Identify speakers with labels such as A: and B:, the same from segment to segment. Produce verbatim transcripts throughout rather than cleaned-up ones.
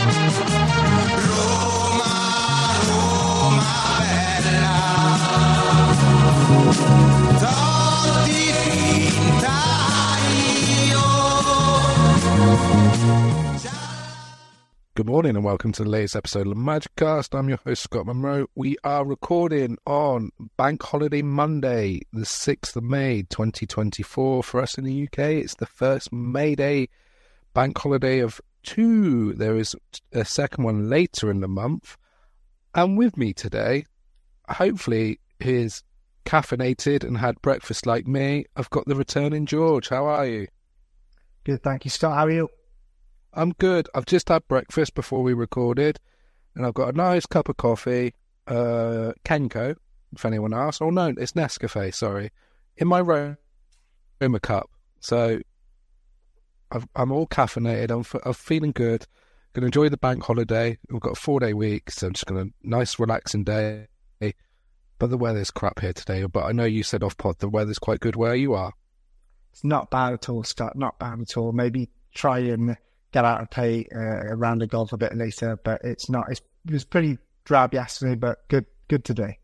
A: Good morning and welcome to the latest episode of the Magicast. I'm your host, Scott Monroe. We are recording on Bank Holiday Monday, the sixth of May, twenty twenty-four. For us in the U K, it's the first May Day bank holiday of two. There is a second one later in the month. And with me today, hopefully, is caffeinated and had breakfast like me. I've got the returning George. How are you?
B: Good, thank you, Scott. How are you?
A: I'm good. I've just had breakfast before we recorded, and I've got a nice cup of coffee, uh, Kenko, if anyone asks. Oh, no, it's Nescafe, sorry, in my Roma cup. So I've, I'm all caffeinated. I'm, f- I'm feeling good. Going to enjoy the bank holiday. We've got a four-day week, so I'm just going to nice, relaxing day. But the weather's crap here today. But I know you said off-pod the weather's quite good where you are.
B: It's not bad at all, Scott. Not bad at all. Maybe try and get out and play uh, a round of golf a bit later, but it's not. It's, it was pretty drab yesterday, but good, good today.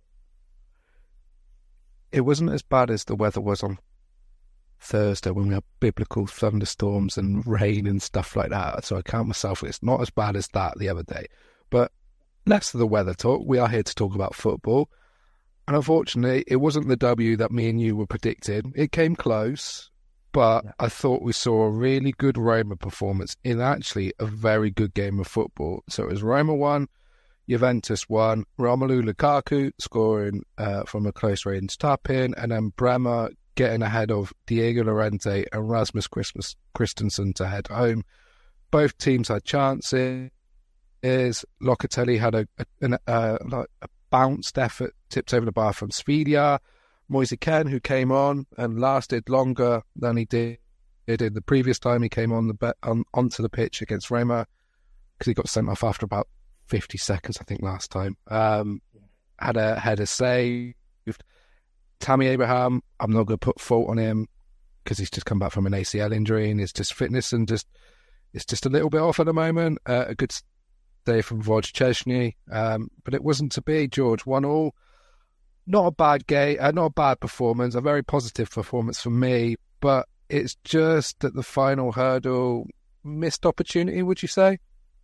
A: It wasn't as bad as the weather was on Thursday when we had biblical thunderstorms and rain and stuff like that. So I count myself. It's not as bad as that the other day. But less of the weather talk. We are here to talk about football. And unfortunately, it wasn't the W that me and you were predicting. It came close. But I thought we saw a really good Roma performance in actually a very good game of football. So it was Roma one, Juventus one, Romelu Lukaku scoring uh, from a close range tap-in, and then Bremer getting ahead of Diego Llorente and Rasmus Christmas, Christensen to head home. Both teams had chances. Locatelli had a, a, an, uh, a bounced effort, tipped over the bar from Svidia. Moise Kean, who came on and lasted longer than he did, did the previous time he came on the be- on, onto the pitch against Roma, because he got sent off after about fifty seconds, I think, last time. Um, had a header saved. Tammy Abraham, I'm not going to put fault on him because he's just come back from an A C L injury and his just fitness and just it's just a little bit off at the moment. Uh, a good day from Woj Chesney, um, but it wasn't to be. George, one all. Not a bad game, uh, not a bad performance, a very positive performance for me, but it's just at the final hurdle, missed opportunity, would you say?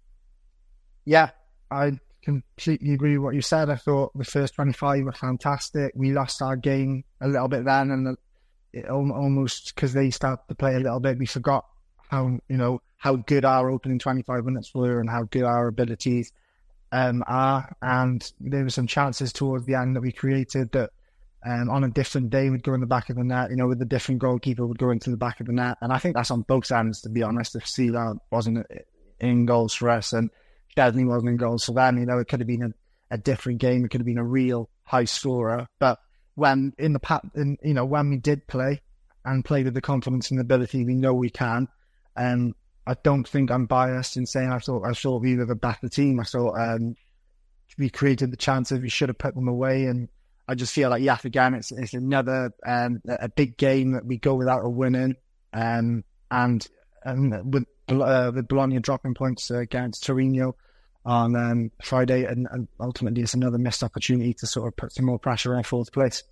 B: Yeah, I completely agree with what you said. I thought the first twenty-five were fantastic. We lost our game a little bit then, and it almost, because they started to play a little bit, we forgot how, you know, how good our opening twenty-five minutes were and how good our abilities Um, are, and there were some chances towards the end that we created that um, on a different day would go in the back of the net, you know, with a different goalkeeper would go into the back of the net. And I think that's on both ends, to be honest. If Sila wasn't in goals for us and Chesney wasn't in goals for them, you know, it could have been a, a different game. It could have been a real high scorer. But when in the pat, in, you know, when we did play and play with the confidence and ability we know we can, um, I don't think I'm biased in saying I thought I thought we were the better team. I thought um, we created the chances. We should have put them away, and I just feel like yet again it's it's another um, a big game that we go without a winning, um, and and with uh, with Bologna dropping points against Torino on um, Friday, and, and ultimately it's another missed opportunity to sort of put some more pressure on fourth place.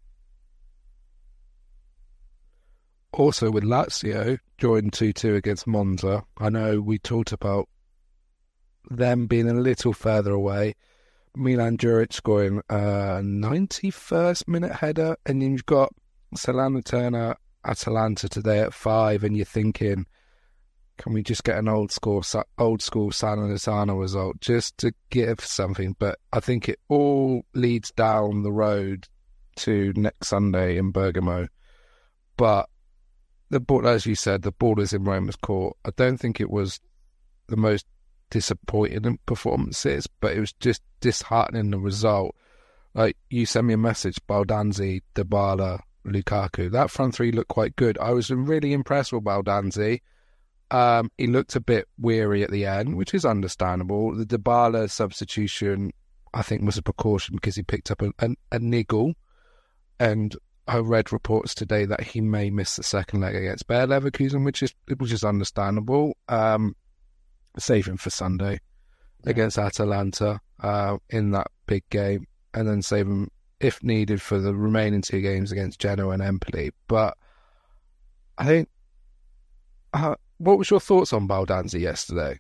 A: Also with Lazio drawing two two against Monza, I know we talked about them being a little further away. Milan Djuric scoring a ninety-first minute header, and then you've got Salernitana Atalanta today at five, and you're thinking, can we just get an old school old school Salernitana result just to give something? But I think it all leads down the road to next Sunday in Bergamo. But the ball, as you said, the ball is in Roma's court. I don't think it was the most disappointing performances, but it was just disheartening, the result. Like, you sent me a message, Baldanzi, Dybala, Lukaku. That front three looked quite good. I was really impressed with Baldanzi. Um, he looked a bit weary at the end, which is understandable. The Dybala substitution, I think, was a precaution because he picked up a, a, a niggle, and I read reports today that he may miss the second leg against Bayer Leverkusen, which is which is understandable. Um, save him for Sunday. against Atalanta uh, in that big game, and then save him if needed for the remaining two games against Genoa and Empoli. But I think, uh, what was your thoughts on Baldanzi yesterday?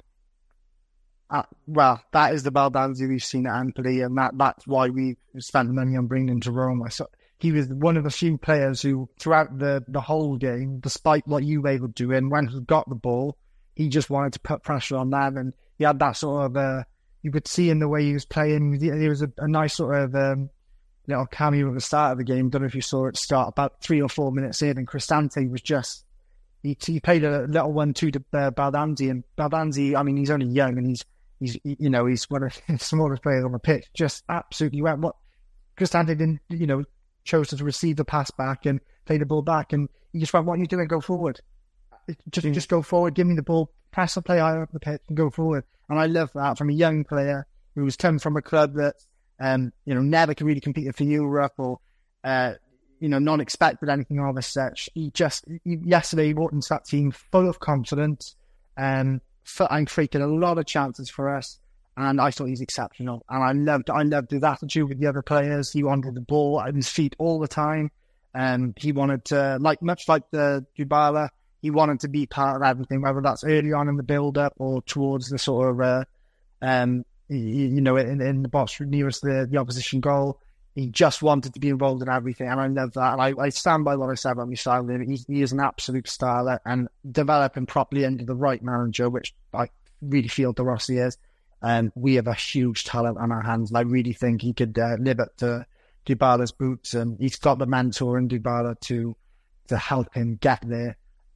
B: Uh, well, that is the Baldanzi we've seen at Empoli, and that, that's why we spent the money on bringing him to Rome. I saw, he was one of the few players who, throughout the, the whole game, despite what Juve were doing, when he got the ball, he just wanted to put pressure on them, and he had that sort of, uh, you could see in the way he was playing, there was a, a nice sort of um, little cameo at the start of the game. Don't know if you saw it start about three or four minutes in, and Cristante was just, he, he played a little one-two to uh, Baldanzi, and Baldanzi, I mean, he's only young, and he's, he's you know, he's one of the smallest players on the pitch, just absolutely went, what, Cristante didn't, you know, chose to receive the pass back and play the ball back, and he just went, what are you doing? Go forward. Just mm. just go forward, give me the ball, press the play higher up the pitch and go forward. And I love that from a young player who's come from a club that, um, you know, never can really compete for Europe or, uh, you know, not expected anything of as such. He just, he, yesterday he walked into that team full of confidence um, and created a lot of chances for us. And I thought he's exceptional. And I loved, I loved his attitude with the other players. He wanted the ball at his feet all the time. And he wanted to, like, much like the Dybala, he wanted to be part of everything, whether that's early on in the build-up or towards the sort of, uh, um, you, you know, in, in the box nearest the, the opposition goal. He just wanted to be involved in everything, and I love that. And I, I stand by what I said about Moussa. He, he is an absolute star, and developing properly under the right manager, which I really feel De Rossi is. Um, we have a huge talent on our hands, and I really think he could uh, live up to Dybala's boots, and he's got the mentor in Dybala to to help him get there.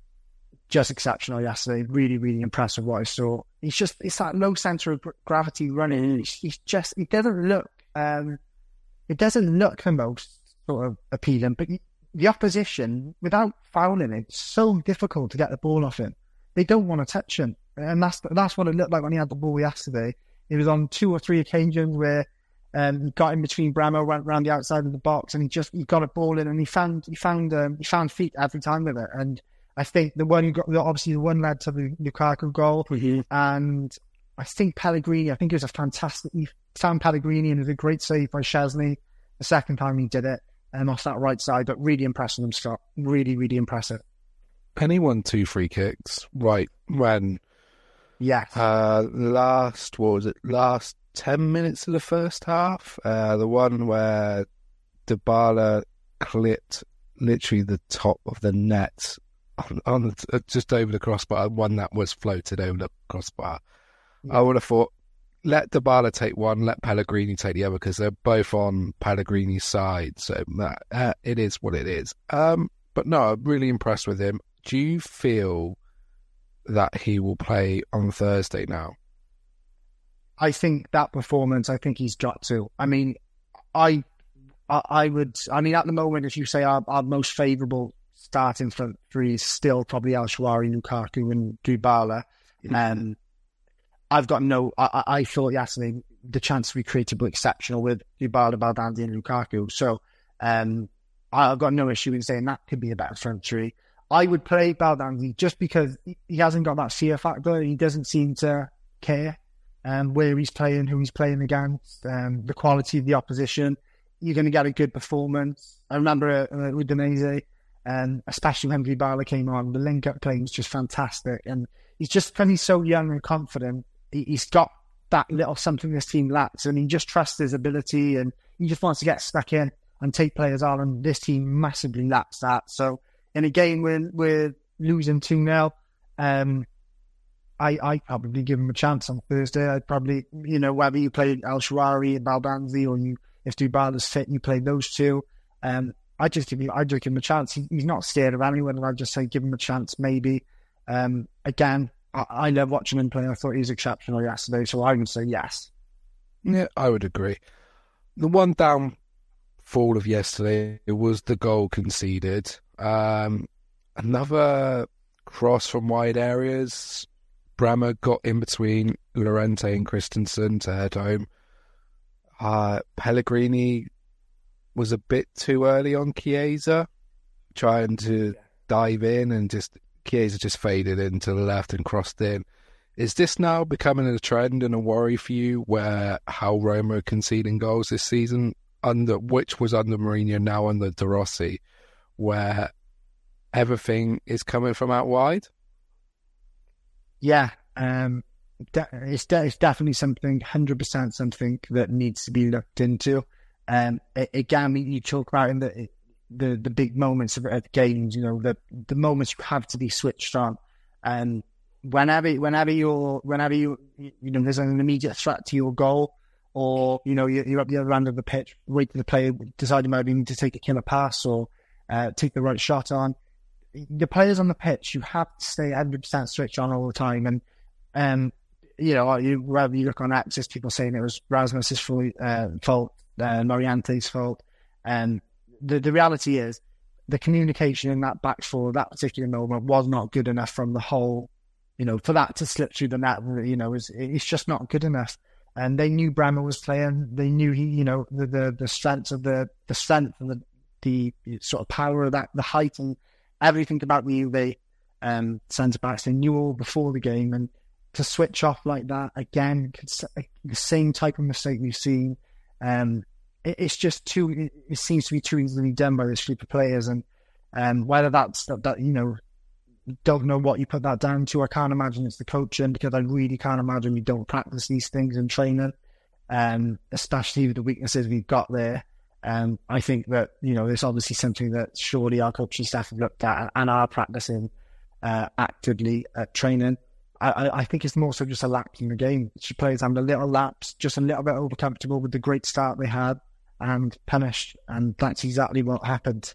B: Just exceptional yesterday. Really, really impressive what I saw. He's just, it's that low centre of gravity running. He's, he's just, it doesn't look, um, it doesn't look the most sort of appealing, but the opposition, without fouling him, it's so difficult to get the ball off him. They don't want to touch him. And that's that's what it looked like when he had the ball yesterday. It was on two or three occasions where um, he got in between Bremo, went around the outside of the box, and he just, he got a ball in, and he found, he found, um, he found feet every time with it. And I think the one, got, obviously the one led to the Lukaku goal, mm-hmm. and I think Pellegrini, I think it was a fantastic, he found Pellegrini and it was a great save by Szczesny the second time he did it, and off that right side, but really impressive him, Scott. Really, really impressive.
A: Penny won two free kicks, right, when,
B: yeah,
A: uh, last, what was it, last ten minutes of the first half, uh, the one where Dybala clipped literally the top of the net, On, on the, just over the crossbar, one that was floated over the crossbar. Yeah. I would have thought, let Dybala take one, let Pellegrini take the other, because they're both on Pellegrini's side. So that, uh, it is what it is. Um, but no, I'm really impressed with him. Do you feel that he will play on Thursday now?
B: I think that performance, I think he's got to. I mean, I, I, I would. I mean, at the moment, if you say our, our most favourable starting front three is still probably El Shaarawy, Lukaku, and Dybala. Um, I've got no. I, I thought yesterday the chance to be created was exceptional with Dybala, Baldanzi, and Lukaku. So um, I've got no issue in saying that could be a better front three. I would play Baldanzi just because he hasn't got that fear factor. He doesn't seem to care um, where he's playing, who he's playing against, um, the quality of the opposition. You're going to get a good performance. I remember uh, with Udinese. And especially when Dybala came on, the link-up play was just fantastic. And he's just, because he's so young and confident, he, he's got that little something this team lacks, and he just trusts his ability, and he just wants to get stuck in and take players on, and this team massively lacks that. So in a game where we're losing two nil, um, I I probably give him a chance on Thursday. I'd probably, you know, whether you play El Shaarawy and Baldanzi, or you, if Dybala's fit, you play those two. Um, I just give him, I just give him a chance. He, he's not scared of anyone, and I just say give him a chance. Maybe um, again, I, I love watching him play. I thought he was exceptional yesterday, so I would say yes.
A: Yeah, I would agree. The one downfall of yesterday was the goal conceded. Um, another cross from wide areas. Bremo got in between Llorente and Christensen to head home. Uh, Pellegrini was a bit too early on Chiesa, trying to dive in, and just Chiesa just faded into the left and crossed in. Is this now becoming a trend and a worry for you, where how Roma are conceding goals this season, under which was under Mourinho, now under De Rossi, where everything is coming from out wide?
B: Yeah, um, de- it's, de- it's definitely something, one hundred percent something that needs to be looked into. Um, it, again, you talk about in the the, the big moments of, of games, you know, the the moments you have to be switched on. And whenever whenever you're whenever you you know there's an immediate threat to your goal, or you know you're, you're up the other end of the pitch, wait for the player, deciding maybe you need to take a killer pass or uh, take the right shot on. The players on the pitch, you have to stay one hundred percent switched on all the time. And um, you know, you, wherever you look on X, there's people saying it was Rasmus's fault, uh, fault uh, Moriente's fault. And the the reality is, the communication in that back four, that particular moment, was not good enough from the whole. You know, for that to slip through the net, you know, is it's just not good enough. And they knew Bremer was playing. They knew he, you know, the the, the strength of the the strength and the the sort of power of that, the height and everything about the Juve um, centre backs. They knew all before the game, and to switch off like that again, the same type of mistake we've seen. Um, it, it's just too. It, it seems to be too easily done by this group of players, and um, whether that's that, that you know. Don't know what you put that down to. I can't imagine it's the coaching, because I really can't imagine we don't practice these things in training, um, especially with the weaknesses we've got there. Um, I think that, you know, it's obviously something that surely our coaching staff have looked at and are practicing uh, actively at training. I, I, I think it's more so just a lapse in the game. Players having a little lapse, just a little bit overcomfortable with the great start they had and punished, and that's exactly what happened.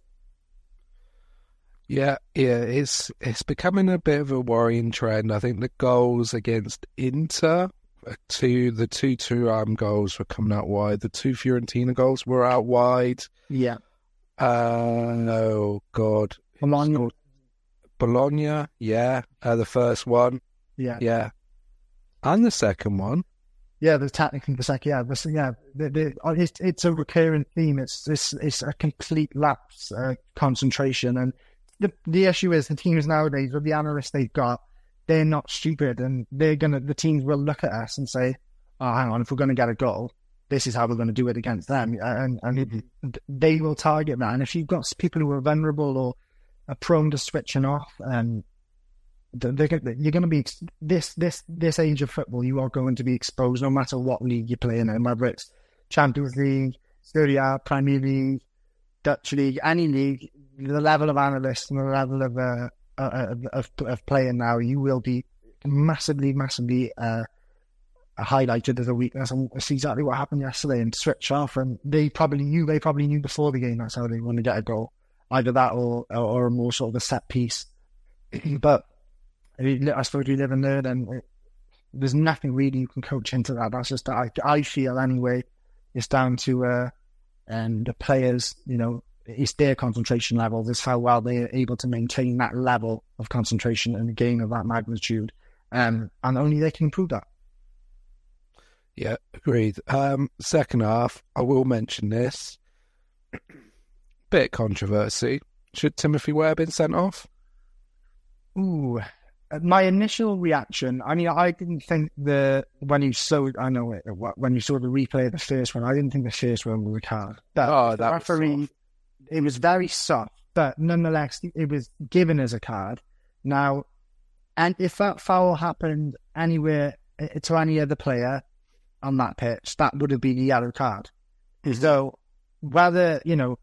A: Yeah, yeah, it's it's becoming a bit of a worrying trend. I think the goals against Inter, two the two two um goals were coming out wide. The two Fiorentina goals were out wide.
B: Yeah.
A: Uh, oh God,
B: Bologna.
A: Bologna, yeah. Uh, the first one,
B: yeah,
A: yeah, and the second one.
B: Yeah, the technically the second, yeah, the, yeah. The, the, it's it's a recurring theme. It's it's it's a complete lapse, uh, concentration. And The the issue is the teams nowadays, with the analysts they've got, they're not stupid, and they're gonna the teams will look at us and say, "Oh, hang on, if we're going to get a goal, this is how we're going to do it against them," and and mm-hmm. they will target that. And if you've got people who are vulnerable or are prone to switching off, um, they're, they're, you're going to be this this this age of football. You are going to be exposed, no matter what league you're playing in, whether it's Champions League, Serie A, Premier League, Dutch League, any league. The level of analysts and the level of uh, uh, of, of playing now, you will be massively, massively uh, highlighted as a weakness, and it's exactly what happened yesterday. And switch off, and they probably knew. They probably knew before the game that's how they want to get a goal, either that or or a more sort of a set piece. But I suppose we live and learn, and it, there's nothing really you can coach into that. That's just I I feel anyway. It's down to uh, and the players, you know. It's their concentration levels. It's how well they are able to maintain that level of concentration in a game of that magnitude. Um, and only they can improve that.
A: Yeah, agreed. Um, second half, I will mention this. Bit of controversy. Should Timothy Weah have been sent off?
B: Ooh. My initial reaction, I mean, I didn't think the, when you saw, I know it, when you saw the replay of the first one, I didn't think the first one was a card. But
A: oh,
B: the
A: that
B: referee, was it was very soft, but nonetheless, it was given as a card. Now, and if that foul happened anywhere to any other player on that pitch, that would have been a yellow card. Mm-hmm. So, whether, you know,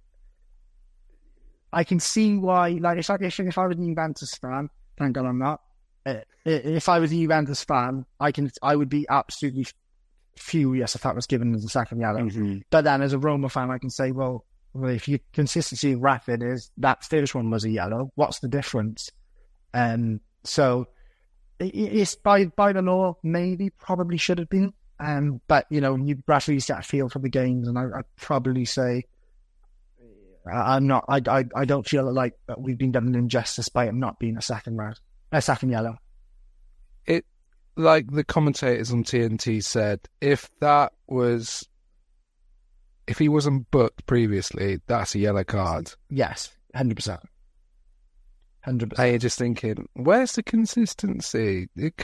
B: I can see why, like, if I, if I was a Juventus fan, thank God I'm not, if I was a Juventus fan, I can, I would be absolutely furious if that was given as a second yellow. Mm-hmm. But then as a Roma fan, I can say, well, Well, if your consistency of rapping is that first one was a yellow, what's the difference? Um, so it, it's by by the law, maybe probably should have been. Um, but you know, you referees get a feel for the games, and I, I'd probably say I'm not. I, I I don't feel like that we've been done an injustice by it not being a second red, a second yellow.
A: It like the commentators on T N T said, if that was. If he wasn't booked previously, that's a yellow card.
B: Yes, one hundred percent. one hundred percent.
A: And you're just thinking, where's the consistency? It could have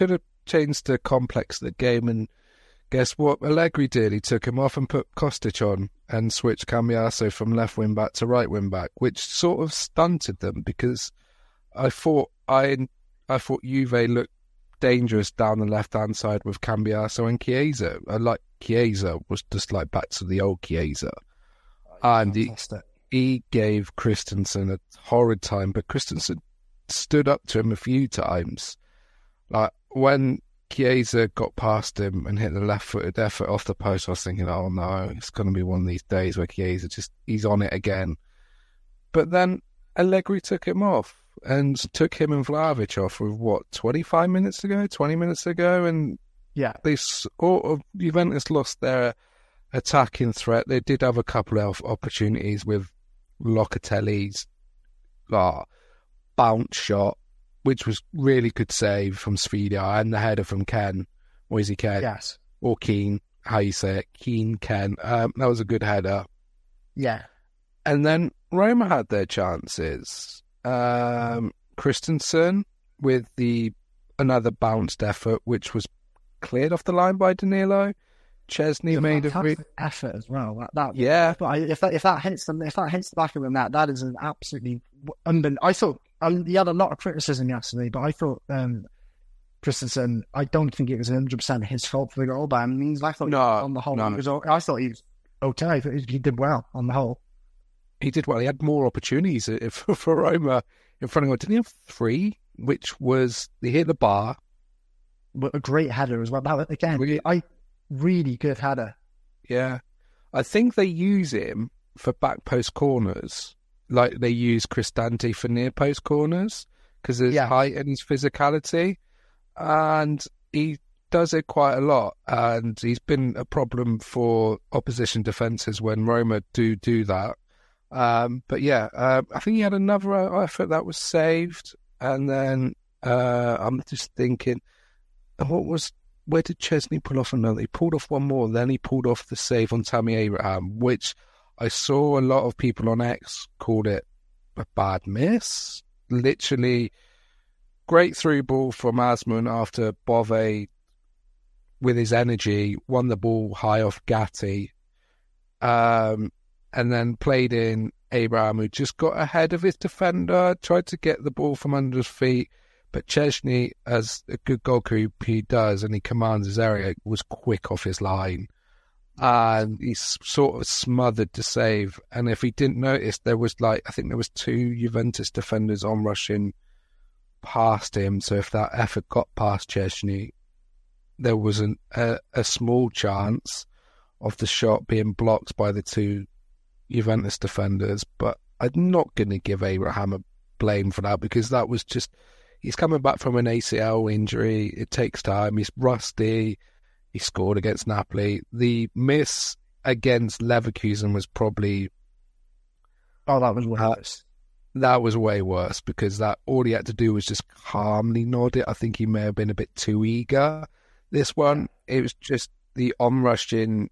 A: changed the complex of the game, and guess what Allegri did? He took him off and put Kostic on and switched Cambiaso from left wing back to right wing back, which sort of stunted them because I thought I I thought Juve looked dangerous down the left hand side with Cambiaso and Chiesa. I like Chiesa was just like back to the old Chiesa, and he, he gave Christensen a horrid time, but Christensen stood up to him a few times. Like when Chiesa got past him and hit the left-footed effort off the post, I was thinking, oh no, it's going to be one of these days where Chiesa just, he's on it again. But then Allegri took him off and took him and Vlahovic off with, what, twenty-five minutes ago, twenty minutes ago? And
B: yeah,
A: they sort of, Juventus lost their attacking threat. They did have a couple of opportunities with Locatelli's uh, bounce shot, which was really good save from Svidia, and the header from Ken. Or is he Ken?
B: Yes.
A: Or Keane, how you say it. Keane, Ken. Um, that was a good header.
B: Yeah.
A: And then Roma had their chances. Um, Christensen with the another bounced effort, which was cleared off the line by Danilo. Chesney made a re-
B: effort as well. That, that
A: yeah.
B: But I, if that if that hits them, if that hits the back of them, that that is an absolutely unbelievable. I thought um, he had a lot of criticism yesterday, but I thought um, Christensen. I don't think it was one hundred percent his fault for the goal. By any means, I thought
A: no,
B: on the whole,
A: no.
B: he was, I thought he was okay. I thought he did well on the whole.
A: He did well. He had more opportunities for, for Roma in front of him. Didn't he have three? Which was he hit the bar,
B: but a great header as well. That again, really, I really good header.
A: Yeah, I think they use him for back post corners, like they use Cristante for near post corners because of his
B: yeah.
A: height and his physicality, and he does it quite a lot. And he's been a problem for opposition defences when Roma do do that. Um, but yeah, uh, I think he had another effort that was saved, and then uh, I'm just thinking, what was? Where did Chesney pull off another? He pulled off one more, then he pulled off the save on Tammy Abraham, which I saw a lot of people on X called it a bad miss. Literally, great through ball from Asmun after Bove, with his energy, won the ball high off Gatti, um, and then played in Abraham, who just got ahead of his defender, tried to get the ball from under his feet. But Chesney, as a good goalkeeper he does, and he commands his area, was quick off his line. And he sort of smothered the save. And if he didn't notice, there was like, I think there was two Juventus defenders on rushing past him. So if that effort got past Chesney, there was an, a, a small chance of the shot being blocked by the two Juventus defenders. But I'm not going to give Abraham a blame for that, because that was just... He's coming back from an A C L injury. It takes time. He's rusty. He scored against Napoli. The miss against Leverkusen was probably...
B: Oh, that was worse.
A: Uh, that was way worse, because that all he had to do was just calmly nod it. I think he may have been a bit too eager. This one, it was just the on-rushing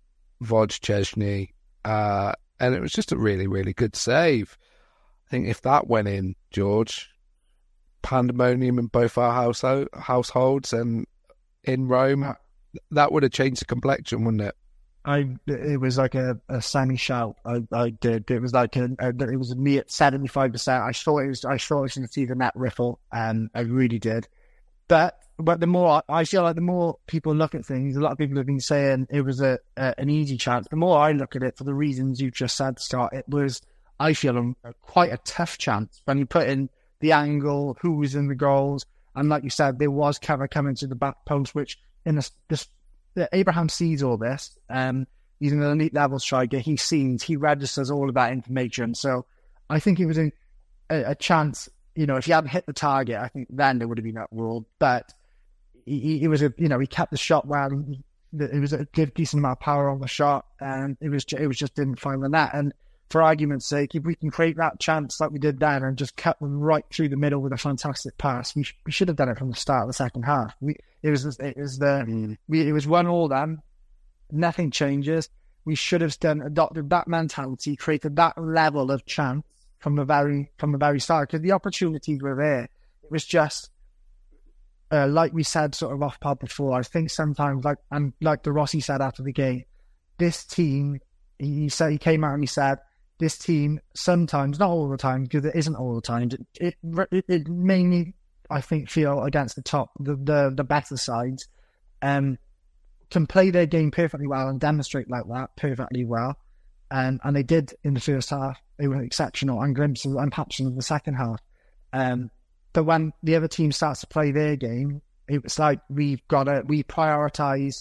A: Woj Chesney, uh, and it was just a really, really good save. I think if that went in, George... pandemonium in both our household, households and in Rome, that would have changed the complexion, wouldn't it?
B: I it was like a, a Sammy shout. I, I did. It was like a, a, it was me at seventy five percent. I thought it was. I thought it was going to see the net riffle, and I really did. But but the more I feel like the more people look at things, a lot of people have been saying it was a, a an easy chance. The more I look at it, for the reasons you just said, Scott, it was. I feel a, quite a tough chance when you put in the angle, who was in the goals, and like you said, there was cover coming to the back post, which in this, this Abraham sees all this. Um, he's an elite level striker. He sees, he registers all of that information. So I think it was a, a, a chance. You know, if he hadn't hit the target, I think then there would have been that rule. But he, he was a, you know, he kept the shot well. It was a good, decent amount of power on the shot, and it was, it was just didn't find the net. And for argument's sake, if we can create that chance like we did then and just cut them right through the middle with a fantastic pass, we, sh- we should have done it from the start of the second half. We it was it was the mm. we it was one all then, nothing changes. We should have done adopted that mentality, created that level of chance from the very from the very start, because the opportunities were there. It was just uh, like we said sort of off pod before, I think sometimes, like and like De Rossi said after the game, this team, he said he came out and he said, this team sometimes, not all the time, because it isn't all the time, it it, it mainly, I think, feel against the top, the the, the better sides, um, can play their game perfectly well and demonstrate like that perfectly well. Um, and they did in the first half. They were exceptional, and glimpses and patches in the second half. Um, but when the other team starts to play their game, it's like we've got to, we prioritise.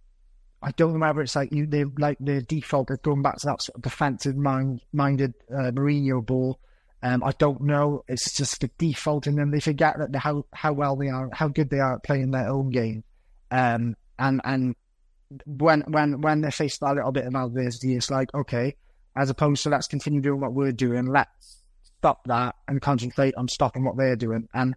B: I don't know whether it's like you, they like the default is going back to that sort of defensive mind, minded uh, Mourinho ball. Um, I don't know. It's just the default, and then they forget that how how well they are, how good they are at playing their own game. Um, and and when when when they're faced with a little bit of adversity, it's like, okay, as opposed to let's continue doing what we're doing, let's stop that and concentrate on stopping what they're doing. And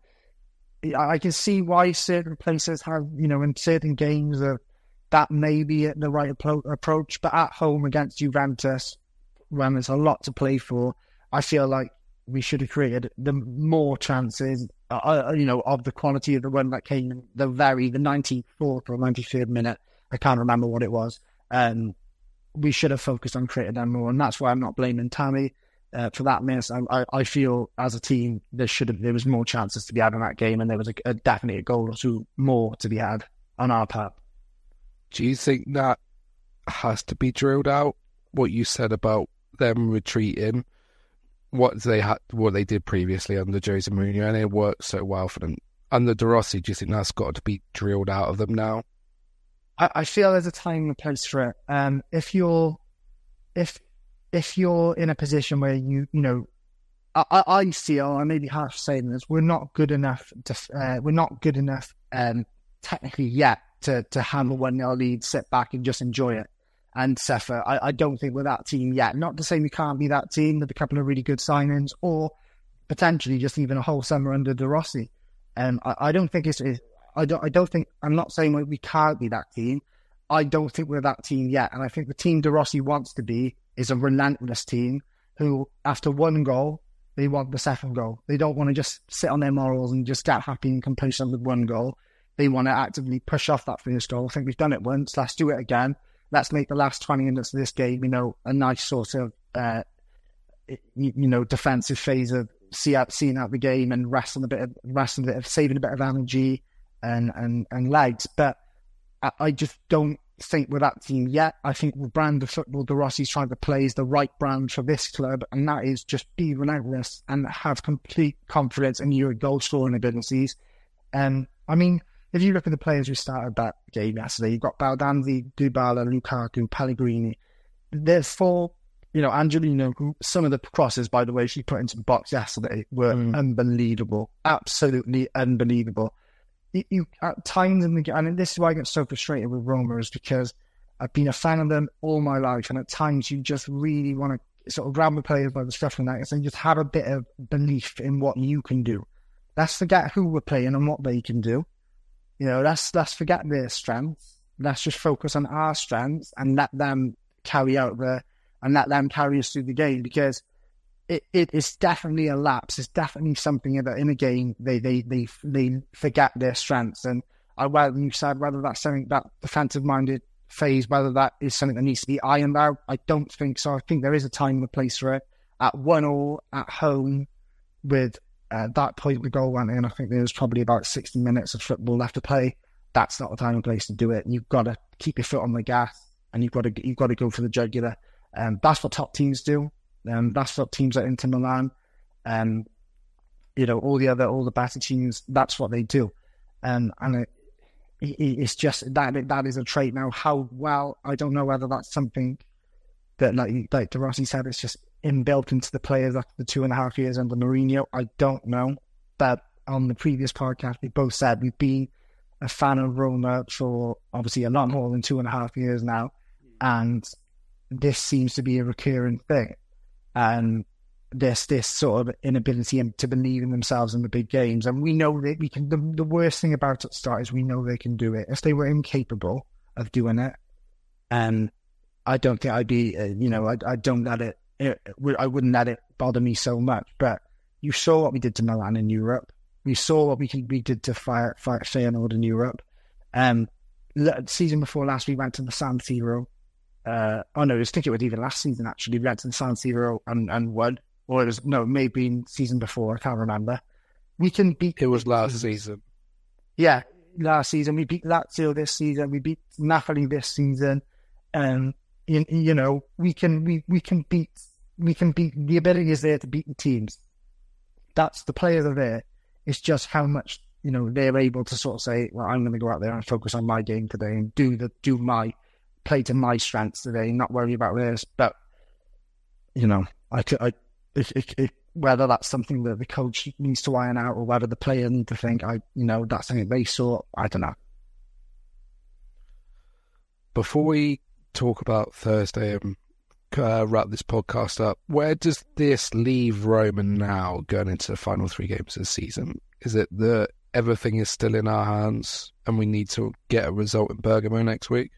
B: I can see why certain places have, you know, in certain games that that may be the right approach, but at home against Juventus, when there's a lot to play for, I feel like we should have created the more chances, uh, you know, of the quality of the one that came in the very, the ninety-fourth or ninety-third minute. I can't remember what it was. Um, we should have focused on creating them more, and that's why I'm not blaming Tammy uh, for that miss. I, I, I feel as a team there should have there was more chances to be had in that game, and there was a, a definitely a goal or two more to be had on our part.
A: Do you think that has to be drilled out? What you said about them retreating, what they had, what they did previously under Jose Mourinho, and it worked so well for them. Under De Rossi, do you think that's got to be drilled out of them now?
B: I, I feel there's a time and a place for it. Um, if you're, if if you're in a position where you, you know, I, I feel, I may be harsh saying this, we're not good enough to, uh, we're not good enough, um, technically yet to to handle one nil lead, sit back and just enjoy it and suffer. I, I don't think we're that team yet. Not to say we can't be that team with a couple of really good signings, or potentially just even a whole summer under De Rossi. Um, I, I don't think it's, it's I don't, I don't think, I'm not saying we can't be that team. I don't think we're that team yet. And I think the team De Rossi wants to be is a relentless team who, after one goal, they want the second goal. They don't want to just sit on their morals and just get happy and complacent with one goal. They want to actively push off that first goal. I think we've done it once. Let's do it again. Let's make the last twenty minutes of this game, you know, a nice sort of, uh, you, you know, defensive phase of see out, seeing out the game and resting a bit of, resting a bit of, saving a bit of energy and, and, and legs. But I, I just don't think we're that team yet. I think the brand of football De Rossi's trying to play is the right brand for this club, and that is just be relentless and have complete confidence in your goal scoring abilities. And I mean, if you look at the players who started that game yesterday, you've got Baldanzi, Dybala, Lukaku, Pellegrini. There's four, you know, Angelino, who some of the crosses, by the way, she put into the box yesterday were mm. unbelievable. Absolutely unbelievable. You, you at times in the game, and this is why I get so frustrated with Roma, is because I've been a fan of them all my life, and at times you just really want to sort of grab the players by the scruff of the neck and just have a bit of belief in what you can do. Let's forget who we're playing and what they can do. You know, let's let's forget their strengths. Let's just focus on our strengths and let them carry out the and let them carry us through the game, because it, it is definitely a lapse. It's definitely something that in a game they they they they forget their strengths. And I well you said whether that's something, that defensive minded phase, whether that is something that needs to be ironed out. I don't think so. I think there is a time and a place for it. At one all at home with Uh, that point the goal went in, I think there was probably about sixty minutes of football left to play. That's not the time and place to do it. You've got to keep your foot on the gas, and you've got to you've got to go for the jugular. Um, that's what top teams do. Um, that's what teams like Inter Milan, um, you know, all the other all the better teams. That's what they do. Um, and it, it, it's just that that is a trait. Now, how well, I don't know whether that's something that, like like De Rossi said, it's just inbuilt into the players after the two and a half years under Mourinho. I don't know. But on the previous podcast, we both said we've been a fan of Roma for obviously a lot more than two and a half years now. And this seems to be a recurring thing. And there's this sort of inability to believe in themselves in the big games. And we know that we can, the, the worst thing about it start is we know they can do it. If they were incapable of doing it, and I don't think I'd be, uh, you know, I, I don't let it, It, I wouldn't let it bother me so much. But you saw what we did to Milan in Europe. We saw what we can we did to fire, fire Feyenoord in Europe. Um, season before last, we went to the San Siro. Uh, oh no, I think it was even last season actually. We went to the San Siro and, and won. Or it was, no, maybe season before, I can't remember. We can beat...
A: It was last season.
B: Yeah, last season. We beat Lazio this season. We beat Napoli this season. Um, you, you know, we can we, we can beat... We can beat... The ability is there to beat the teams. That's the players are there. It's just how much, you know, they're able to sort of say, well, I'm going to go out there and focus on my game today and do the do my... play to my strengths today, not worry about theirs. But, you know, I could... I, It, it, it, whether that's something that the coach needs to iron out or whether the player need to think, I, you know, that's something they saw, I don't know.
A: Before we talk about Thursday and uh, wrap this podcast up, where does this leave Roma now going into the final three games of the season? Is it that everything is still in our hands and we need to get a result in Bergamo next week?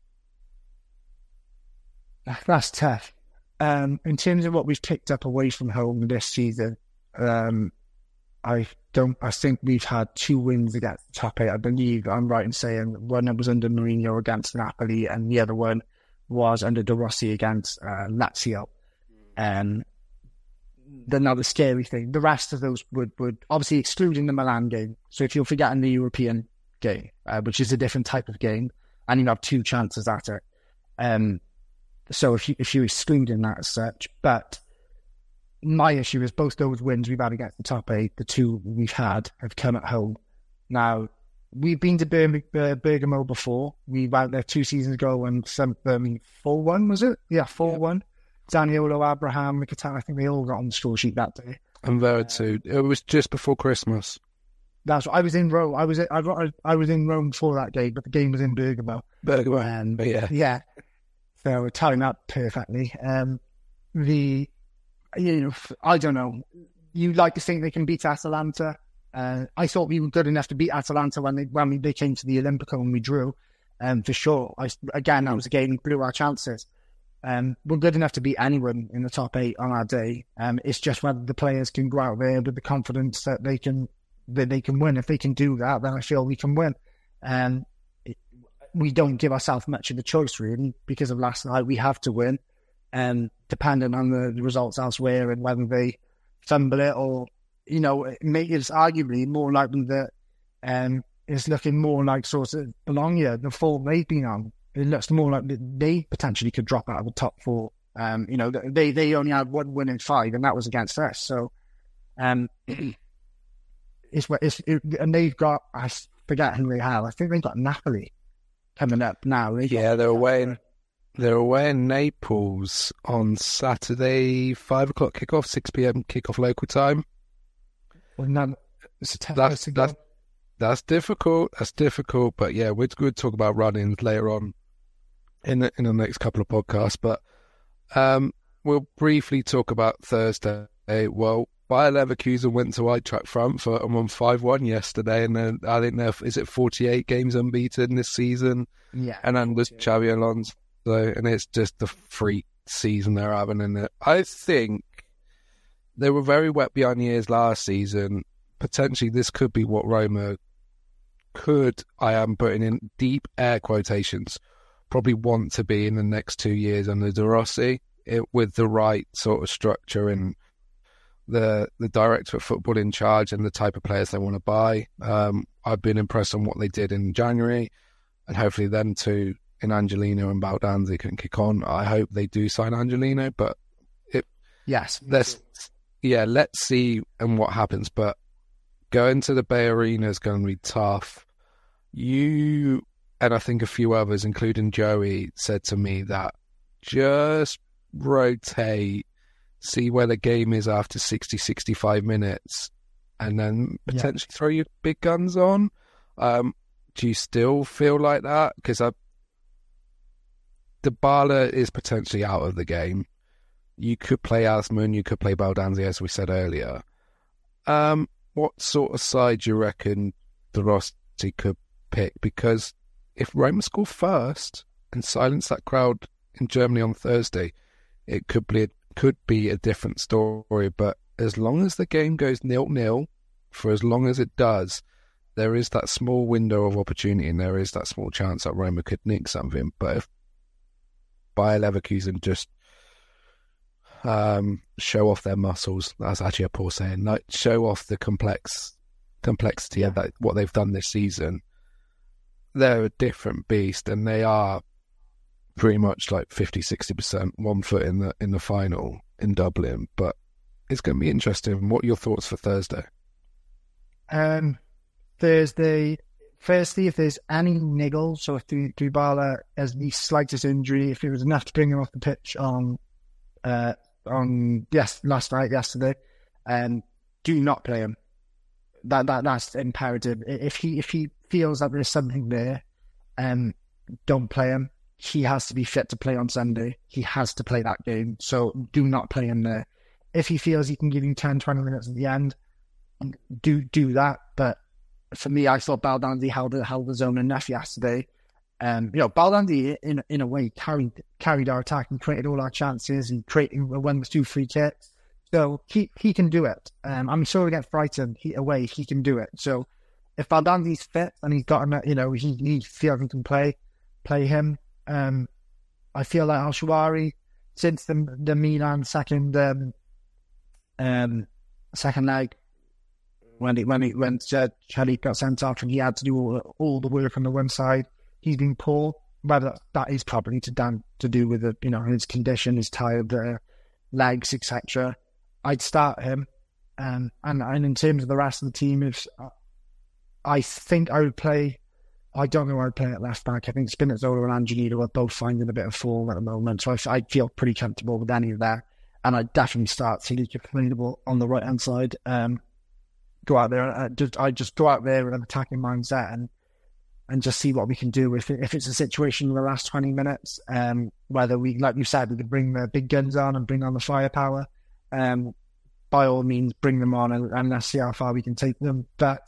B: That's tough. Um, in terms of what we've picked up away from home this season, um, I don't. I think we've had two wins against the top eight. I believe I'm right in saying one was under Mourinho against Napoli, and the other one was under De Rossi against uh, Lazio. Um, another scary thing. The rest of those would, would obviously excluding the Milan game. So if you're forgetting the European game, uh, which is a different type of game, and you have two chances at it. Um, So if you if you excluding that as such, but my issue is both those wins we've had against the top eight, the two we've had have come at home. Now we've been to Bir- Bergamo before. We went there two seasons ago and some I mean four one was it? Yeah, four one. Zaniolo, Abraham, Mkhitaryan, I think they all got on the score sheet that day.
A: And Vera too. It was just before Christmas.
B: That's I was in Rome. I was I, I was in Rome before that game, but the game was in Bergamo.
A: Bergamo,
B: and
A: but yeah,
B: yeah. So we're tying up perfectly. Um, the, you know, I don't know. You like to think they can beat Atalanta. Uh, I thought we were good enough to beat Atalanta when they when we, they came to the Olimpico and we drew. Um, for sure. I, again, that was a game we blew our chances. Um, we're good enough to beat anyone in the top eight on our day. Um, it's just whether the players can go out there with the confidence that they can that they can win. If they can do that, then I feel we can win. Um, we don't give ourselves much of a choice, really, because of last night. We have to win, and depending on the, the results elsewhere and whether they fumble it or, you know, it may, it's arguably more likely that um, it's looking more like sort of Bologna, the form they've been on. It looks more like they potentially could drop out of the top four. Um, you know, they they only had one win in five, and that was against us. So, um, it's it's it, and they've got, I forget who they have. I think they've got Napoli coming up now. They
A: yeah, they're away in they're away in Naples on Saturday, five o'clock kickoff, six p m kickoff local time.
B: Well, no, it's a tough
A: that's that's, that's difficult. That's difficult. But yeah, we're going to talk about run-ins later on in the, in the next couple of podcasts. But um, we'll briefly talk about Thursday. Well, Bayer Leverkusen went to Eintracht Frankfurt and won five one yesterday, and then I think they're, is it forty-eight games unbeaten this season?
B: Yeah.
A: And then was Xabi Alonso, and it's just the freak season they're having in it. I think they were very wet behind the ears last season. Potentially this could be what Roma could, I am putting in deep air quotations, probably want to be in the next two years under De Rossi, it, with the right sort of structure and the the director of football in charge and the type of players they want to buy. Um, I've been impressed on what they did in January, and hopefully them too in Angelino and Baldanzi can kick on. I hope they do sign Angelino, but it
B: yes,
A: let's yeah, let's see and what happens. But going to the Bay Arena is going to be tough. You and I think a few others, including Joey, said to me that just rotate, see where the game is after sixty, sixty-five minutes, and then potentially yeah. throw your big guns on. Um, do you still feel like that? Because Dybala is potentially out of the game. You could play Asmun, you could play Baldanzi, as we said earlier. Um, what sort of side do you reckon De Rossi could pick? Because if Roma score first and silence that crowd in Germany on Thursday, it could be a, could be a different story. But as long as the game goes nil-nil for as long as it does, there is that small window of opportunity and there is that small chance that Roma could nick something. But if Bayer Leverkusen just um, show off their muscles, that's actually a poor saying, like show off the complex complexity of that, what they've done this season, they're a different beast, and they are pretty much like fifty, sixty percent one foot in the in the final in Dublin. But it's going to be interesting. What are your thoughts for Thursday?
B: Um, Thursday, firstly, if there's any niggle, so if Dybala has the slightest injury, if it was enough to bring him off the pitch on uh, on yes last night, yesterday, um, do not play him. That that that's imperative. If he if he feels that there's something there, um, don't play him. He has to be fit to play on Sunday. He has to play that game. So do not play him there. If he feels he can give you ten, twenty minutes at the end, do do that. But for me, I thought Baldandi held held his own enough yesterday. Um, you know, Baldandi in in a way carried carried our attack and created all our chances and created won with two free kicks. So he he can do it. Um, I'm sure against Brighton, he away he can do it. So if Baldandi's fit and he's got enough, you know, he he feels he can play play him. Um, I feel like Al Shawari since the the Milan second um um second leg. When he, when he, when Chalik got sent off and he had to do all, all the work on the one side, he's been poor. Whether that is probably to down to do with the, you know, his condition, his tired uh, legs, et cetera. I'd start him, um, and and in terms of the rest of the team, if uh, I think I would play, I don't know who I'd play at left back. I think Spinazzola and Angelino are both finding a bit of form at the moment, so I, I feel pretty comfortable with any of that. And I'd definitely start Silic available on the right hand side. Um, Go out there, uh, just I just go out there with an attacking mindset and and just see what we can do. If it, if it's a situation in the last twenty minutes, um, whether we, like you said, we could bring the big guns on and bring on the firepower, um, by all means, bring them on and, and let's see how far we can take them. But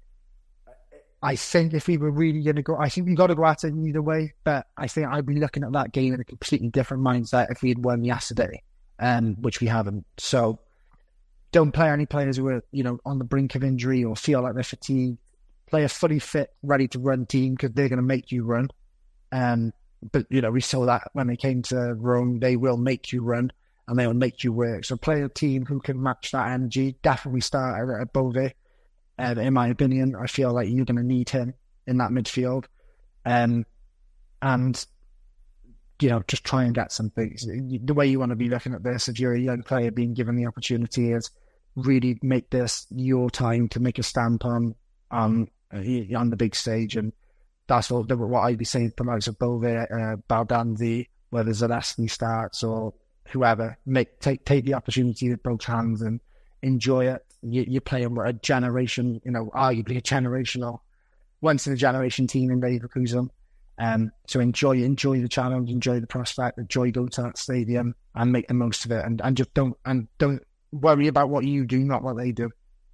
B: I think if we were really going to go, I think we got to go at it either way. But I think I'd be looking at that game in a completely different mindset if we had won yesterday, um, which we haven't. So. Don't play any players who are, you know, on the brink of injury or feel like they're fatigued. Play a fully fit, ready to run team because they're going to make you run. Um, but, you know, we saw that when they came to Rome, they will make you run and they will make you work. So play a team who can match that energy. Definitely start at Bove. Uh, in my opinion, I feel like you're going to need him in that midfield. Um, and, you know, just try and get something. The way you want to be looking at this, if you're a young player being given the opportunity, is really make this your time to make a stamp on on uh, on the big stage. And that's what, what I'd be saying for likes of Bove, uh, Baldandi, whether Zalewski starts or whoever. Make take take the opportunity with both hands and enjoy it. You, you're playing with a generation, you know, arguably a generational, once in a generation team in Leverkusen. Um, so enjoy enjoy the challenge, enjoy the prospect, enjoy going to that stadium and make the most of it, and, and just don't and don't worry about what you do, not what they do.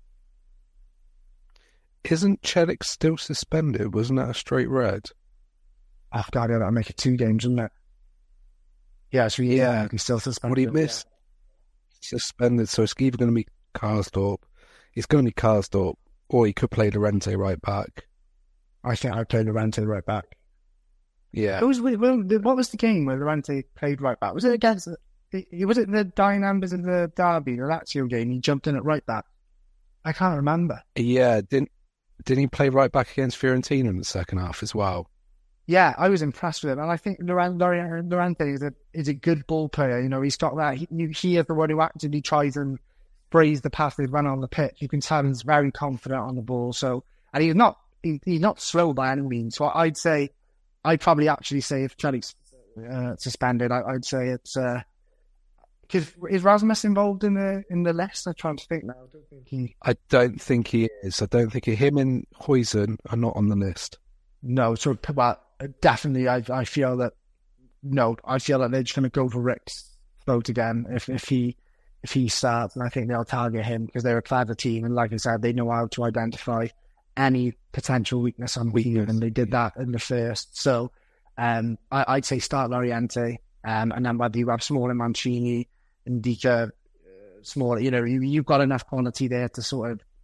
A: Isn't Celik still suspended? Wasn't that a straight red?
B: Oh God, yeah, that'll make it two games, isn't it? Yeah, so he, yeah, he's still suspended.
A: What he missed? Yeah. Suspended, so it's either going to be Karsdorp, it's going to be Karsdorp, or he could play Llorente right back.
B: I think I'd play Llorente right back.
A: Yeah.
B: It was, what was the game where Llorente played right back? Was it against, was it the dying embers of the Derby, the Lazio game? He jumped in at right back. I can't remember.
A: Yeah, didn't didn't he play right back against Fiorentina in the second half as well?
B: Yeah, I was impressed with him, and I think Llorente is a is a good ball player. You know, he's got that. He, he is the one who actively tries and sprays the pass they run on the pitch. You can tell he's very confident on the ball. So, and he's not he, he's not slow by any means. So I'd say. I'd probably actually say if Celik's uh, suspended, I, I'd say it's because uh, is Rasmus involved in the in the list? I'm trying to think now. I don't think he.
A: I don't think he is. I don't think he, him and Huijsen are not on the list.
B: No, so well, definitely. I I feel that no, I feel that they're just going to go for Rick's vote again if if he if he starts, and I think they'll target him because they're a clever team, and like I said, they know how to identify any potential weakness on weakness, and they did that in the first. So um, I, I'd say start Llorente, um, and then whether you have Smalling, Mancini, Ndika, uh, Smalling, you know, you, you've got enough quality there to sort of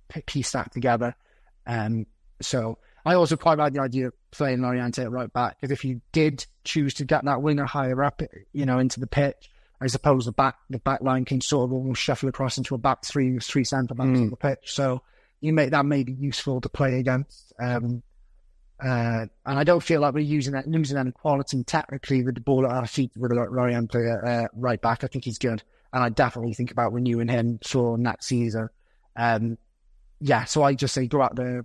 B: piece that together. Um, so I also quite like the idea of playing Loriente at right back, because if you did choose to get that winger higher up, you know, into the pitch, I suppose the back the back line can sort of almost shuffle across into a back three with three centre backs mm. on the pitch. So you make that may be useful to play against. Um, uh, and I don't feel like we're using that, losing any quality technically with the ball at our feet with Loriente uh, right back. I think he's good, and I definitely think about renewing him for next season. Um, yeah, so I just say go out there,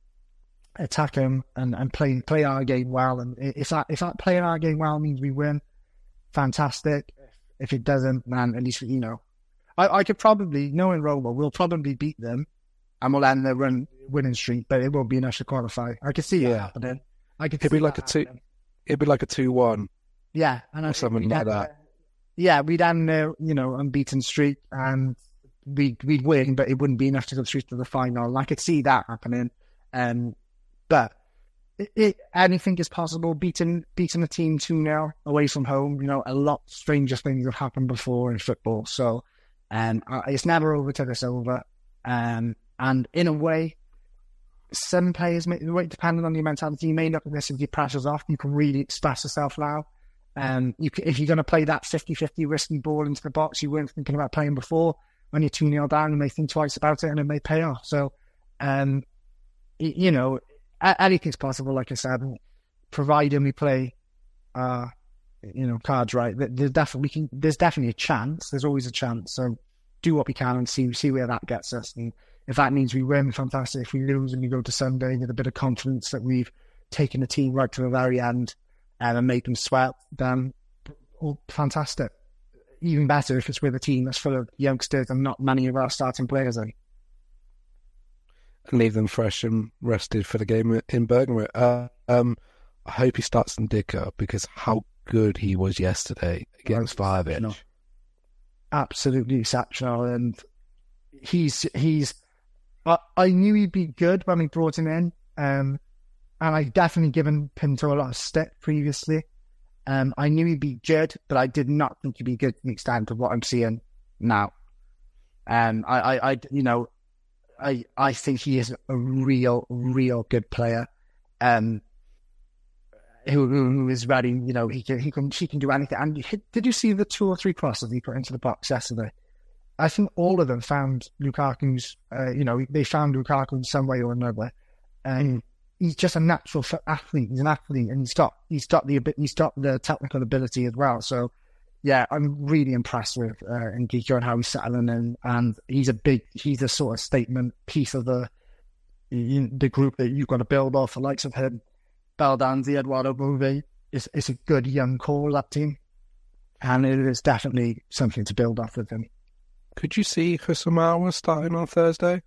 B: attack him, and, and play play our game well. And if that if that playing our game well means we win, fantastic. If it doesn't, man, at least, you know, I, I could probably, knowing Roma, we'll probably beat them and we'll end the run winning streak, but it won't be enough to qualify. I could see yeah. it happening. I could
A: it'd be like a two. Happening. It'd be like a two-one.
B: Yeah, and
A: or something like that.
B: Uh, yeah, we'd end the you know unbeaten streak and we'd we'd win, but it wouldn't be enough to go through to the final. And I could see that happening. Um, but it, it, anything is possible. Beating beating a team two nil away from home, you know, a lot stranger things have happened before in football. So, um, it's never over till it's over. Um. And in a way, some players, may, depending on your mentality, you may look at this as your pressure's off. You can really express yourself now. Um, you can, if you're going to play that fifty-fifty risky ball into the box you weren't thinking about playing before, when you're two nil down, you may think twice about it and it may pay off. So, um, you know, anything's possible, like I said, providing we play, uh, you know, cards right. There's definitely, we can, there's definitely a chance. There's always a chance. So do what we can and see see where that gets us. And if that means we win, fantastic. If we lose and we go to Sunday with a bit of confidence that we've taken the team right to the very end um, and made them sweat, then oh, fantastic. Even better if it's with a team that's full of youngsters and not many of our starting players in.
A: And leave them fresh and rested for the game in Bergamo. Uh, um, I hope he starts Ndicka, because how good he was yesterday against Vlahovic.
B: Absolutely exceptional. And he's he's. I, I knew he'd be good when we brought him in, um, and I'd definitely given Pinto a lot of stick previously. Um, I knew he'd be good, but I did not think he'd be good to the extent of what I'm seeing now. Um, I, I, I, you know, I, I think he is a real, real good player. Um, who, who is ready? You know, he can, he can, he can do anything. And did you see the two or three crosses he put into the box yesterday? I think all of them found Lukaku's, uh, you know, they found Lukaku in some way or another. And he's just a natural athlete. He's an athlete, and he's got, he's got the, he's got the technical ability as well. So, yeah, I'm really impressed with uh, Ndicka and how he's settling in. And he's a big, he's a sort of statement piece of the, the group that you've got to build off. The likes of him, Baldanzi, Eduardo Bove, it's, it's a good young core, that team. And it is definitely something to build off with him.
A: Could you see Husamawa starting on Thursday?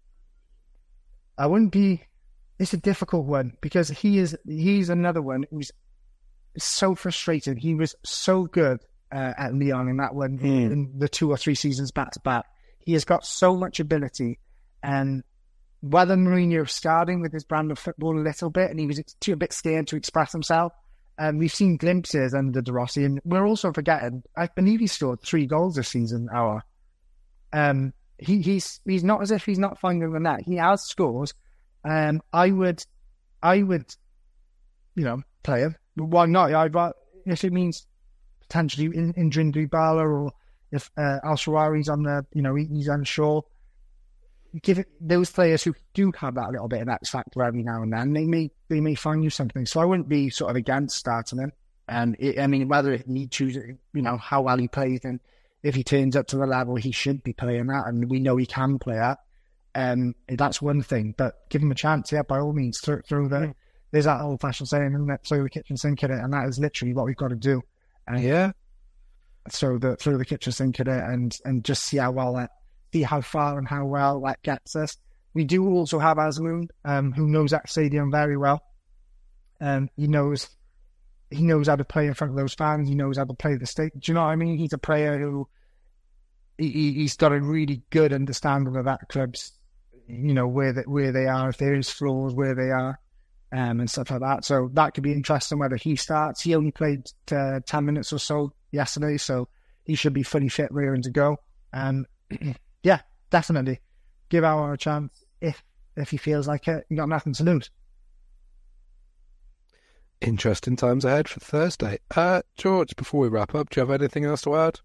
B: I wouldn't be. It's a difficult one, because he is. He's another one who's so frustrated. He was so good uh, at Lyon in that one, mm. in the two or three seasons back to back. He has got so much ability, and whether Mourinho scarred him with his brand of football a little bit, and he was too a bit scared to express himself. Um, we've seen glimpses under De Rossi, and we're also forgetting. I believe he scored three goals this season. Our Um, he, he's he's not as if he's not finding the net. He has scores. Um, I would, I would, you know, play him. But why not? I'd rather, if it means potentially in, injuring Dybala, or if uh, Al-Shawari's on the, you know, he, he's unsure. Give it those players who do have that little bit of X factor every now and then. They may they may find you something. So I wouldn't be sort of against starting him. And it, I mean, whether he chooses, you know, how well he plays and if he turns up to the level he should be playing at, and we know he can play at, um, that's one thing. But give him a chance, yeah, by all means. Throw, throw the, mm. There's that old-fashioned saying, isn't it? Throw the kitchen sink at it, and that is literally what we've got to do. And
A: yeah.
B: Throw the throw the kitchen sink at it, and and just see how well that, see how far and how well that gets us. We do also have Azmoun, um, who knows that stadium very well. Um, he knows. He knows how to play in front of those fans. He knows how to play the state. Do you know what I mean? He's a player who he, he's got a really good understanding of that club's, you know, where they, where they are, if there is flaws, where they are, um, and stuff like that. So that could be interesting whether he starts. He only played uh, ten minutes or so yesterday, so he should be fully fit, rearing to go. And yeah, definitely give our a chance. if if he feels like it. You got nothing to lose.
A: Interesting times ahead for Thursday. Uh, George, before we wrap up, do you have anything else to add?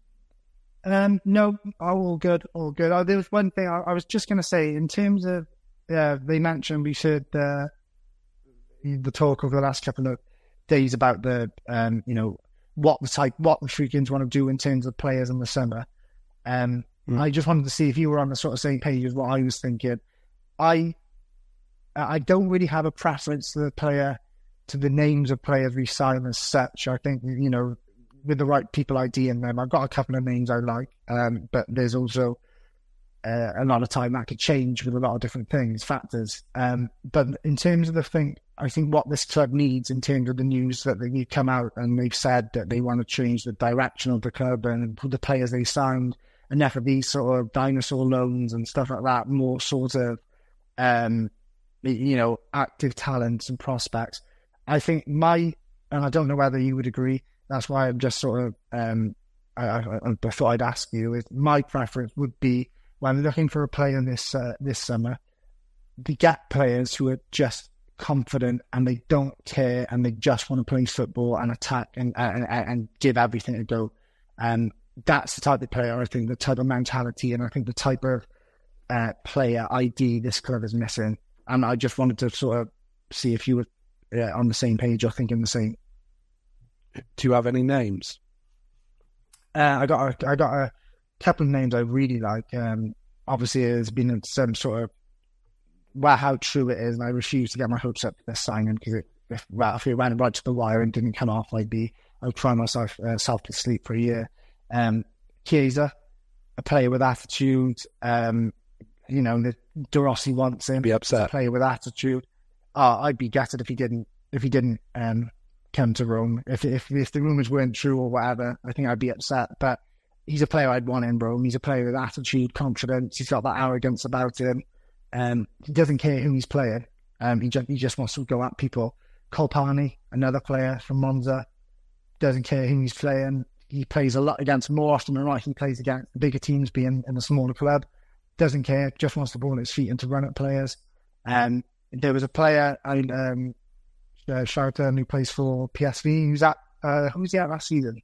B: Um, no, all good, all good. Oh, there was one thing I, I was just going to say in terms of, yeah, they mentioned we should, uh, the talk over the last couple of days about the, um, you know, what the type, what the Freakins want to do in terms of players in the summer. Um, mm. I just wanted to see if you were on the sort of same page as what I was thinking. I, I don't really have a preference to the player, to the names of players we sign as such. I think, you know, with the right people I D in them, I've got a couple of names I like, um, but there's also uh, a lot of time that could change with a lot of different things, factors. Um, but in terms of the thing, I think what this club needs in terms of the news that they've come out and they've said that they want to change the direction of the club and the players they signed, enough of these sort of dinosaur loans and stuff like that, more sort of, um, you know, active talents and prospects. I think my, and I don't know whether you would agree, that's why I'm just sort of, um, I, I, I thought I'd ask you, is my preference would be when looking for a player this uh, this summer, to get players who are just confident and they don't care and they just want to play football and attack and and, and give everything a go. And that's the type of player, I think, the type of mentality and I think the type of uh, player I D this club is missing. And I just wanted to sort of see if you were uh, on the same page or thinking the same.
A: Do you have any names?
B: Uh, I got a, I got a couple of names I really like. Um, obviously, there's been some sort of, well, how true it is, and I refuse to get my hopes up for this signing because it, if, well, if it ran right to the wire and didn't come off, I'd be, I'd cry myself uh, self to sleep for a year. Um, Chiesa, a player with attitude. Um, you know, the De Rossi wants him.
A: Be upset.
B: A player with attitude. Oh, I'd be gutted if he didn't. If he didn't. Um, come to Rome. If if if the rumours weren't true or whatever, I think I'd be upset. But he's a player I'd want in Rome. He's a player with attitude, confidence. He's got that arrogance about him. Um, he doesn't care who he's playing. Um, he just he just wants to go at people. Colpani, another player from Monza, doesn't care who he's playing. He plays a lot against, more often than not, he plays against the bigger teams, being in a smaller club. Doesn't care, just wants the ball at his feet and to run at players. Um, there was a player, I um. Uh, Shouter, who plays for P S V, who's at uh, who's he at last season?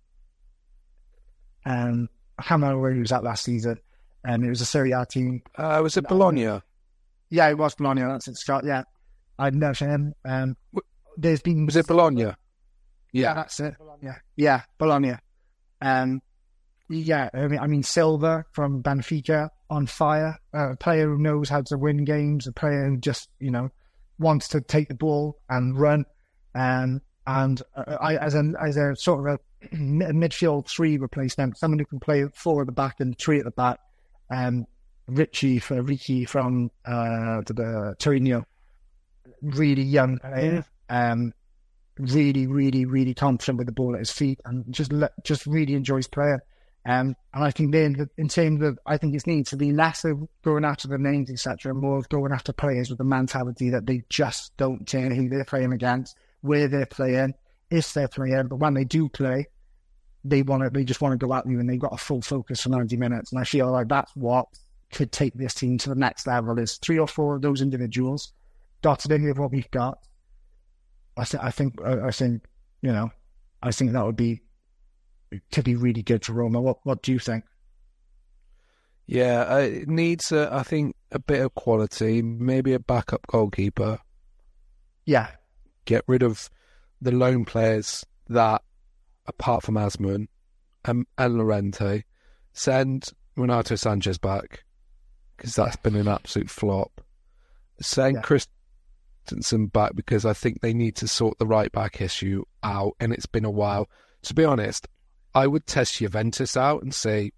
B: Um, I can't remember where he was at last season. And um, it was a Serie A team.
A: Uh, was it Bologna?
B: Yeah, it was Bologna. That's it, Scott. Yeah, I know him. Um, there's been
A: was it Bologna?
B: Yeah, yeah that's it. Bologna. Yeah, Bologna. Um, yeah, I mean, I mean Silva from Benfica, on fire. Uh, a player who knows how to win games. A player who just, you know, wants to take the ball and run, um, and uh, I, as a as a sort of a, a midfield three replacement, someone who can play four at the back and three at the back. Um, Richie for Ricky from uh, the, the Torino, really young player, um, really, really, really confident with the ball at his feet, and just just really enjoys playing. Um, and I think then, in terms of, I think it needs to be less of going after the names, et cetera, more of going after players with the mentality that they just don't care who they're playing against, where they're playing, if they're playing. But when they do play, they want to, they just want to go at you, and they've got a full focus for ninety minutes. And I feel like that's what could take this team to the next level. Is three or four of those individuals dotted in with what we've got. I think, I think, I think, you know, I think that would be. Could be really good for Roma. What What do you think?
A: Yeah, uh, it needs, uh, I think, a bit of quality. Maybe a backup goalkeeper.
B: Yeah.
A: Get rid of the lone players that, apart from Asmun and, and Llorente, send Renato Sanchez back because that's yeah. been an absolute flop. Send yeah. Christensen back because I think they need to sort the right back issue out, and it's been a while. To be honest, I would test Juventus out and say,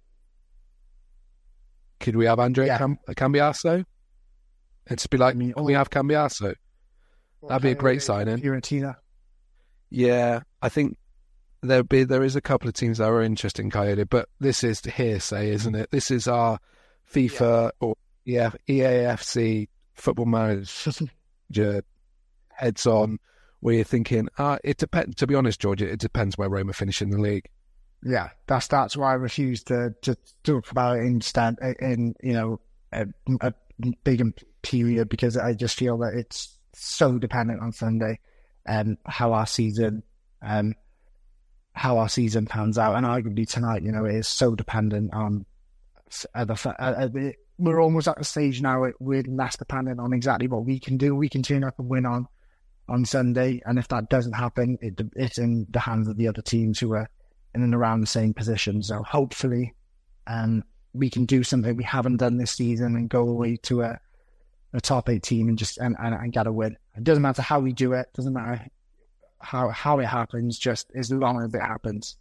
A: could we have Andre yeah. Cam- Cambiasso? And just be like, I mean, can we have Cambiasso? That'd be a great signing.
B: Fiorentina.
A: Yeah, I think there'll be, there is a couple of teams that are interested in Coyote, but this is hearsay, isn't it? This is our FIFA yeah. or yeah, E A F C football manager heads on. Where you're thinking, uh, it depends. To be honest, George, it depends where Roma finish in the league.
B: Yeah, that's that's why I refuse to, to talk about it instead. In you know, uh, uh, big period, because I just feel that it's so dependent on Sunday and how our season, um, how our season pans out. And arguably tonight, you know, it is so dependent on other. Uh, we're almost at the stage now where we're less dependent on exactly what we can do. We can turn up and win on on Sunday, and if that doesn't happen, it, it's in the hands of the other teams who are in and around the same position. So hopefully, um, we can do something we haven't done this season and go away to a, a top eight team and just and, and, and get a win. It doesn't matter how we do it. Doesn't matter how how it happens. Just as long as it happens.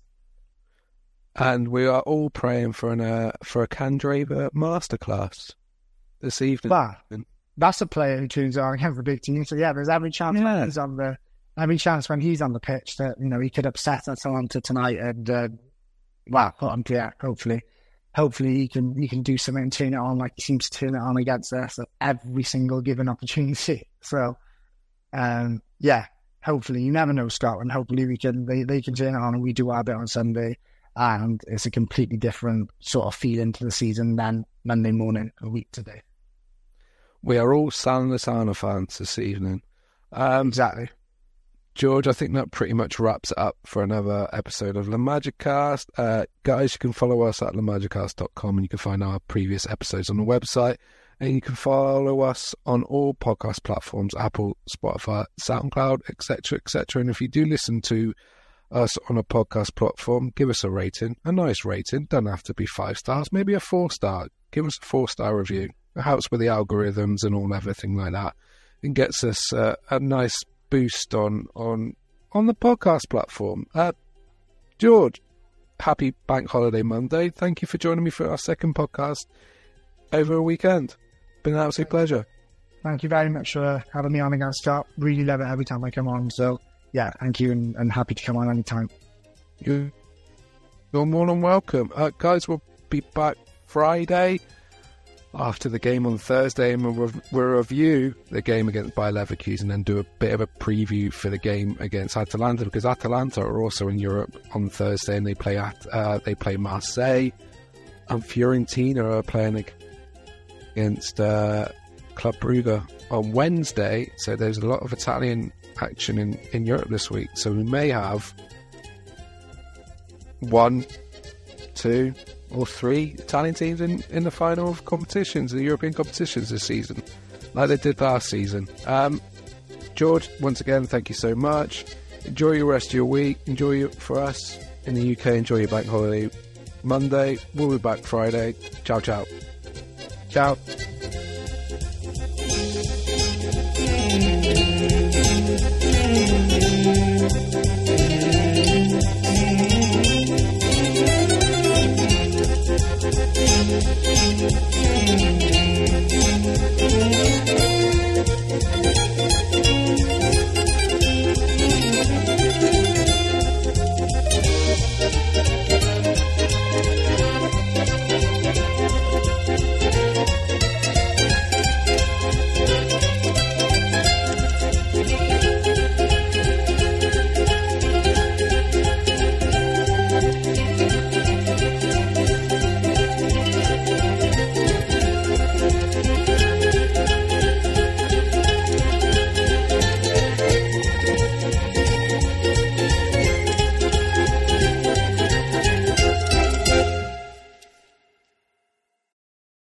A: And we are all praying for an uh, for a Candraver masterclass this evening.
B: Wow. That's a player who tunes on against the big team. So yeah, there's every chance
A: yeah.
B: when he's on the every chance when he's on the pitch that, you know, he could upset Atalanta tonight and uh, wow, put him clear. Hopefully, hopefully he can he can do something and turn it on like he seems to turn it on against us at every single given opportunity. So um, yeah, hopefully, you never know, Scotland. Hopefully we can they, they can turn it on and we do our bit on Sunday, and it's a completely different sort of feeling to the season than Monday morning a week today.
A: We are all Salernitana fans this evening. Um,
B: exactly.
A: George, I think that pretty much wraps it up for another episode of La Magicast. Uh, guys, you can follow us at la magicast dot com, and you can find our previous episodes on the website. And you can follow us on all podcast platforms, Apple, Spotify, SoundCloud, et cetera, et cetera. And if you do listen to us on a podcast platform, give us a rating, a nice rating. Doesn't have to be five stars, maybe a four star. Give us a four star review. It helps with the algorithms and all everything like that. It gets us uh, a nice boost on on on the podcast platform. Uh, George, happy Bank Holiday Monday. Thank you for joining me for our second podcast over a weekend. Been an absolute pleasure.
B: Thank you very much for having me on again, Scott. Really love it every time I come on. So yeah, thank you, and, and happy to come on anytime.
A: You, you're more than welcome. Uh, guys, we'll be back Friday after the game on Thursday, and we'll, we'll review the game against Bayer Leverkusen and do a bit of a preview for the game against Atalanta, because Atalanta are also in Europe on Thursday, and they play at uh, they play Marseille, and Fiorentina are playing against uh, Club Brugge on Wednesday. So there's a lot of Italian action in, in Europe this week. So we may have one, two, or three Italian teams in, in the final of competitions, the European competitions this season, like they did last season. Um, George, once again, thank you so much. Enjoy your rest of your week. Enjoy it for us in the U K. Enjoy your bank holiday Monday. We'll be back Friday. Ciao, ciao.
B: Ciao.